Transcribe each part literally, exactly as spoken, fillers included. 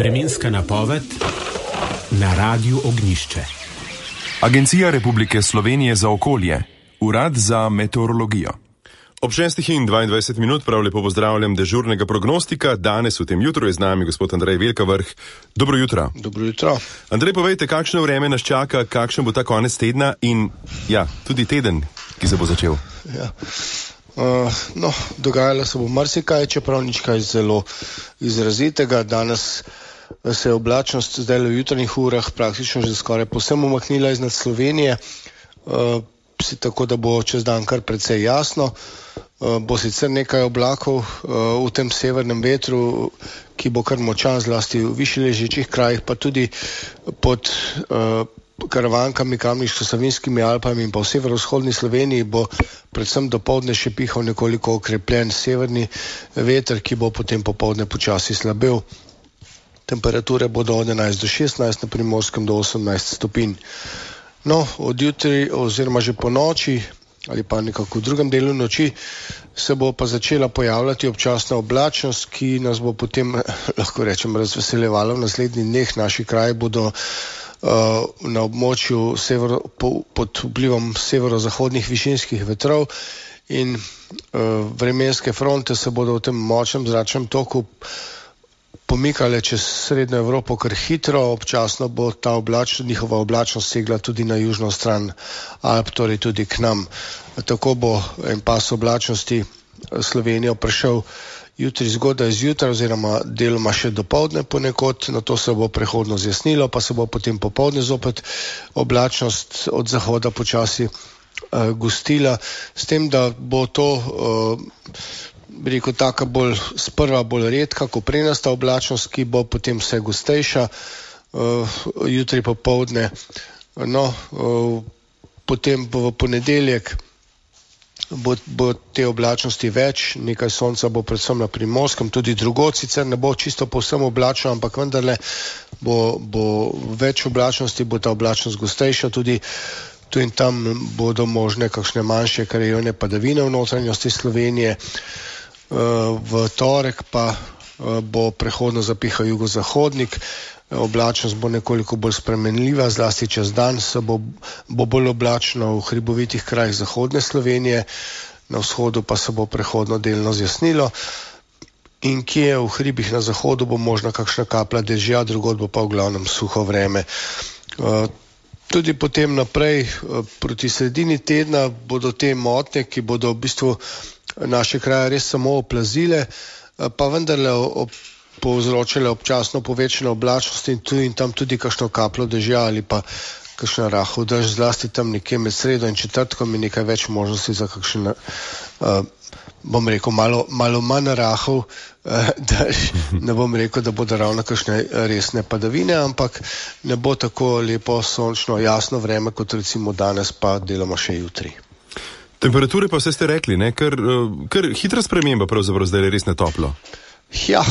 Vremenska napoved na Radiu Ognjišče. Agencija Republike Slovenije za okolje, Urad za meteorologijo. Ob šestih in dvaindvajset minut prav lepo pozdravljam dežurnega prognostika. Danes v tem jutru je z nami gospod Andrej Velkavrh. Dobro jutro. Dobro jutro. Andrej, povejte, kakšno vreme nas čaka, kakšen bo ta konec tedna in ja, tudi teden, ki se bo začel. Ja. Uh, no, dogajalo se bo marsikaj, čeprav nič kaj zelo izrazitega. Danes se je oblačnost zdaj v jutranjih urah praktično že skoraj povsem umaknila iznad Slovenije, uh, si tako, da bo čez dan kar precej jasno. Uh, bo sicer nekaj oblakov uh, v tem severnem vetru, ki bo kar močan, zlasti v višje ležečih krajih, pa tudi pod uh, karavankami, Kamniško-Savinjskimi Alpami in pa v severovzhodni Sloveniji bo predvsem dopoldne še pihal nekoliko okrepljen severni veter, ki bo potem popoldne počasi slabel. Temperature bodo od enajst do šestnajst, na Primorskem do osemnajst stopinj. No, od jutri oziroma že po noči ali pa nekako v drugem delu noči se bo pa začela pojavljati občasna oblačnost, ki nas bo potem, lahko rečem, razveseljevala v naslednjih dneh. Naši kraji bodo Uh, na območju severo, po, pod vplivom severozahodnih višinskih vetrov in uh, vremenske fronte se bodo v tem močnem zračnem toku pomikale čez srednjo Evropo kar hitro. Občasno bo ta oblač, njihova oblačnost segla tudi na južno stran Alp, torej tudi k nam. Tako bo en pas oblačnosti Slovenijo prišel jutri zgodaj zjutraj oziroma deloma še dopoldne ponekod, na to se bo prehodno zjasnilo, pa se bo potem popoldne zopet oblačnost od zahoda počasi uh, gostila, s tem, da bo to uh, rekel, taka bolj sprva bolj redka, koprenasta oblačnost, ki bo potem vse gostejša uh, jutri popoldne. No, uh, potem bo v ponedeljek Bo, bo te oblačnosti več, nekaj sonca bo predvsem na Primorskem, tudi drugod sicer ne bo čisto povsem oblačno, ampak vendarle bo, bo več oblačnosti, bo ta oblačnost gostejša, tudi tu in tam bodo možne kakšne manjše krajevne padavine v notranjosti Slovenije. V torek pa bo prehodno zapihal jugozahodnik, oblačnost bo nekoliko bolj spremenljiva, zlasti čez dan se bo, bo bolj oblačno v hribovitih krajih zahodne Slovenije, na vzhodu pa se bo prehodno delno zjasnilo in kje v hribih na zahodu bo možna kakšna kaplja dežja, drugod bo pa v glavnem suho vreme. Tudi potem naprej proti sredini tedna bodo te motnje, ki bodo v bistvu naše kraje res samo oplazile, pa vendarle ob povzročile občasno povečane oblačnosti in tu in tam tudi kakšno kapljo dežja ali pa kakšna rahel dež, zlasti tam nekje med sredo in četrtkom je nekaj več možnosti za kakšen, uh, bom rekel, malo, malo manj rahel uh, dež. Ne bom rekel, da bodo ravno kakšne resne padavine, ampak ne bo tako lepo sončno, jasno vreme, kot recimo danes, pa deloma še jutri. Temperature pa vse ste rekli, ne? Kar, kar hitra sprememba pravzaprav zdaj je res netoplo. Ja,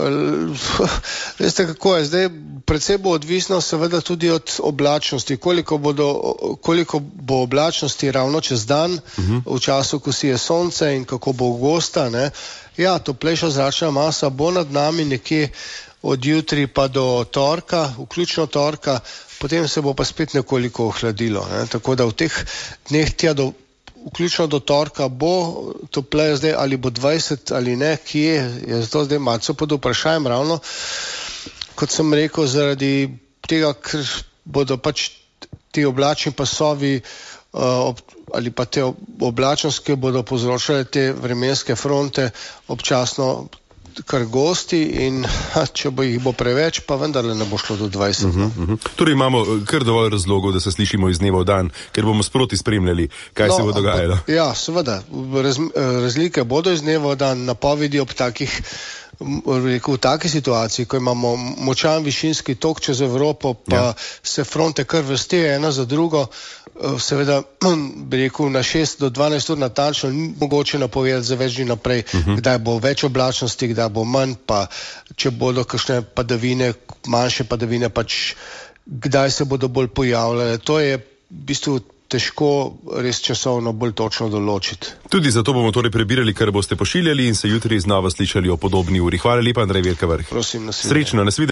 veste kako je, zdaj predvsej bo odvisno seveda tudi od oblačnosti, koliko, bodo, koliko bo oblačnosti ravno čez dan, uh-huh. v času, ko si je sonce in kako bo gosta, ne. Ja, toplejša zračna masa bo nad nami nekje od jutri pa do torka, vključno torka, potem se bo pa spet nekoliko ohladilo, ne. Tako da v teh dneh tja do vključno do torka bo topleje zdaj, ali bo dvajset ali ne, kje je zato zdaj malce pod vprašanjem ravno, kot sem rekel, zaradi tega, ker bodo pač ti oblačni pasovi uh, ob, ali pa te oblačnosti, ki bodo povzročale te vremenske fronte občasno kar gosti in ha, če bo jih bo preveč, pa vendarle ne bo šlo do dvajset. Uh-huh, uh-huh. Torej imamo kar dovolj razlogov, da se slišimo iz dneva v dan, ker bomo sproti spremljali, kaj no, se bo dogajalo. Ja, seveda, raz, razlike bodo iz dneva v dan, napovedi ob takih rekel, v taki situaciji, ko imamo močan višinski tok čez Evropo, pa ja. se fronte kar vrstijo ena za drugo, seveda bi rekel na šest do dvanajst ur natančno ni mogoče napovedati za več dni naprej, uh-huh. kdaj bo več oblačnosti, kdaj bo manj, pa če bodo kakšne padavine, manjše padavine, pač kdaj se bodo bolj pojavljale. To je v bistvu težko res časovno bolj točno določiti. Tudi zato bomo torej prebirali, kar boste pošiljali in se jutri znova slišali o podobni uri. Hvala lepa, Andrej Velkavrh. Prosim, nasvidenje. Srečno, nasvidenje.